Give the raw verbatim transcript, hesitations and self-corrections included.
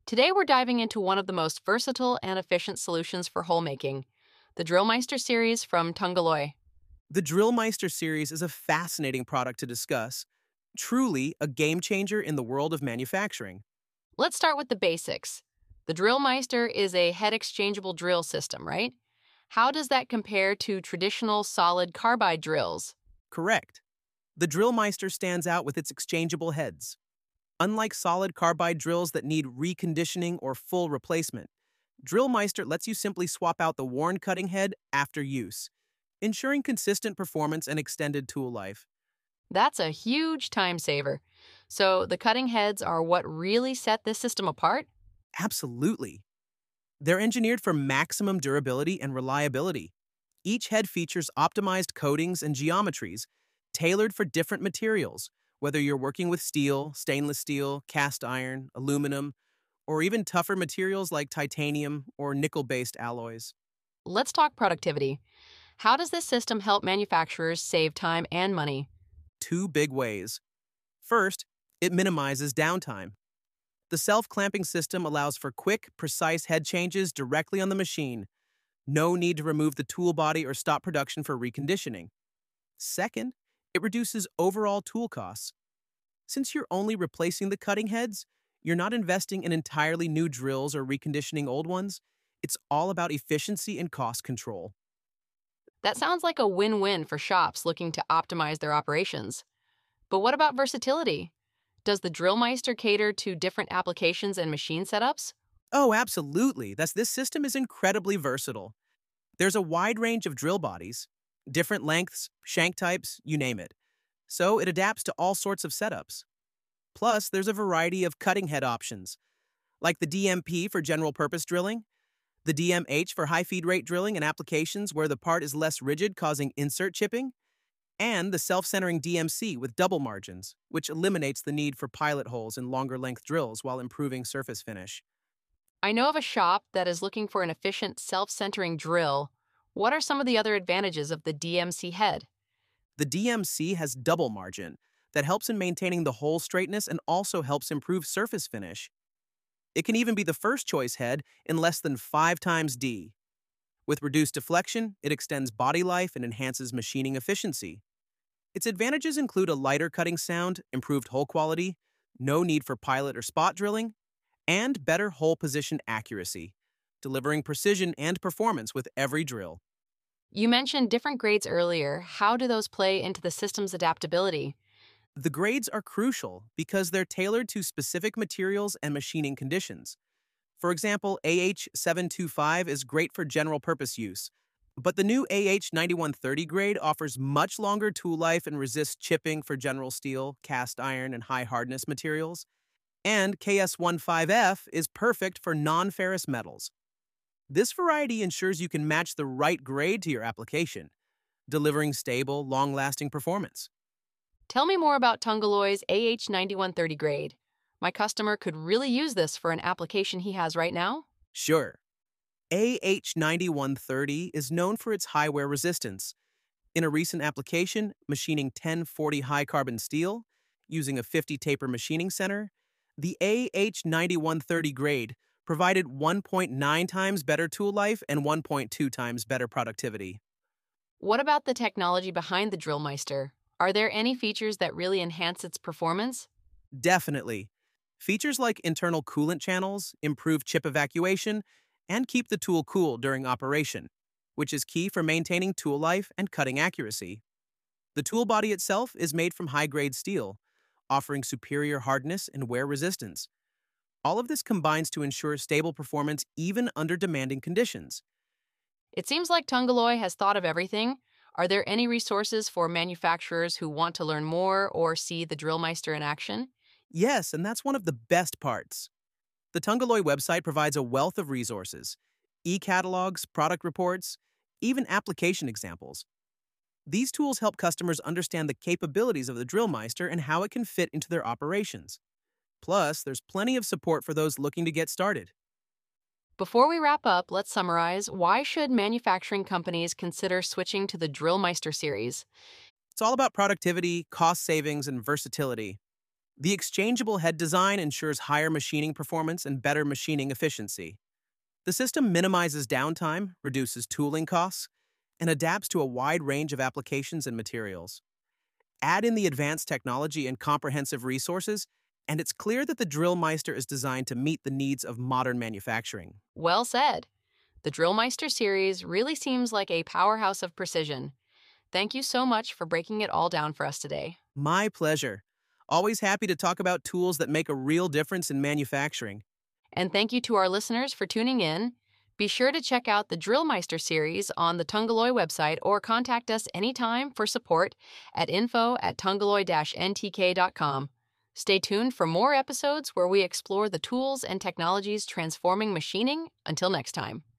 Today we're diving into one of the most versatile and efficient solutions for hole making, the Drillmeister series from Tungaloy. The Drillmeister series is a fascinating product to discuss, truly a game changer in the world of manufacturing. Let's start with the basics. The Drillmeister is a head exchangeable drill system, right? How does that compare to traditional solid carbide drills? Correct. The Drillmeister stands out with its exchangeable heads. Unlike solid carbide drills that need reconditioning or full replacement, Drillmeister lets you simply swap out the worn cutting head after use, ensuring consistent performance and extended tool life. That's a huge time saver. So the cutting heads are what really set this system apart? Absolutely. They're engineered for maximum durability and reliability. Each head features optimized coatings and geometries tailored for different materials, whether you're working with steel, stainless steel, cast iron, aluminum, or even tougher materials like titanium or nickel-based alloys. Let's talk productivity. How does this system help manufacturers save time and money? Two big ways. First, it minimizes downtime. The self-clamping system allows for quick, precise head changes directly on the machine. No need to remove the tool body or stop production for reconditioning. Second, it reduces overall tool costs. Since you're only replacing the cutting heads, you're not investing in entirely new drills or reconditioning old ones. It's all about efficiency and cost control. That sounds like a win-win for shops looking to optimize their operations. But what about versatility? Does the Drillmeister cater to different applications and machine setups? Oh, absolutely. That's, this system is incredibly versatile. There's a wide range of drill bodies, different lengths, shank types, you name it. So it adapts to all sorts of setups. Plus, there's a variety of cutting head options, like the D M P for general purpose drilling, the D M H for high feed rate drilling and applications where the part is less rigid causing insert chipping, and the self-centering D M C with double margins, which eliminates the need for pilot holes in longer length drills while improving surface finish. I know of a shop that is looking for an efficient self-centering drill. What are some of the other advantages of the D M C head? The D M C has double margin that helps in maintaining the hole straightness and also helps improve surface finish. It can even be the first choice head in less than five times D. With reduced deflection, it extends body life and enhances machining efficiency. Its advantages include a lighter cutting sound, improved hole quality, no need for pilot or spot drilling, and better hole position accuracy, delivering precision and performance with every drill. You mentioned different grades earlier. How do those play into the system's adaptability? The grades are crucial because they're tailored to specific materials and machining conditions. For example, A H seven twenty-five is great for general purpose use, but the new A H ninety-one thirty grade offers much longer tool life and resists chipping for general steel, cast iron, and high hardness materials. And K S fifteen F is perfect for non-ferrous metals. This variety ensures you can match the right grade to your application, delivering stable, long-lasting performance. Tell me more about Tungaloy's A H ninety-one thirty grade. My customer could really use this for an application he has right now. Sure. A H ninety-one thirty is known for its high wear resistance. In a recent application, machining ten forty high-carbon steel, using a fifty taper machining center, the A H ninety-one thirty grade provided one point nine times better tool life and one point two times better productivity. What about the technology behind the Drillmeister? Are there any features that really enhance its performance? Definitely. Features like internal coolant channels improve chip evacuation and keep the tool cool during operation, which is key for maintaining tool life and cutting accuracy. The tool body itself is made from high-grade steel, offering superior hardness and wear resistance. All of this combines to ensure stable performance even under demanding conditions. It seems like Tungaloy has thought of everything. Are there any resources for manufacturers who want to learn more or see the Drillmeister in action? Yes, and that's one of the best parts. The Tungaloy website provides a wealth of resources, e-catalogs, product reports, even application examples. These tools help customers understand the capabilities of the Drillmeister and how it can fit into their operations. Plus, there's plenty of support for those looking to get started. Before we wrap up, let's summarize. Why should manufacturing companies consider switching to the Drillmeister series? It's all about productivity, cost savings, and versatility. The exchangeable head design ensures higher machining performance and better machining efficiency. The system minimizes downtime, reduces tooling costs, and adapts to a wide range of applications and materials. Add in the advanced technology and comprehensive resources, and it's clear that the Drillmeister is designed to meet the needs of modern manufacturing. Well said. The Drillmeister series really seems like a powerhouse of precision. Thank you so much for breaking it all down for us today. My pleasure. Always happy to talk about tools that make a real difference in manufacturing. And thank you to our listeners for tuning in. Be sure to check out the Drillmeister series on the Tungaloy website or contact us anytime for support at info at tungaloy dash n t k dot com. Stay tuned for more episodes where we explore the tools and technologies transforming machining. Until next time.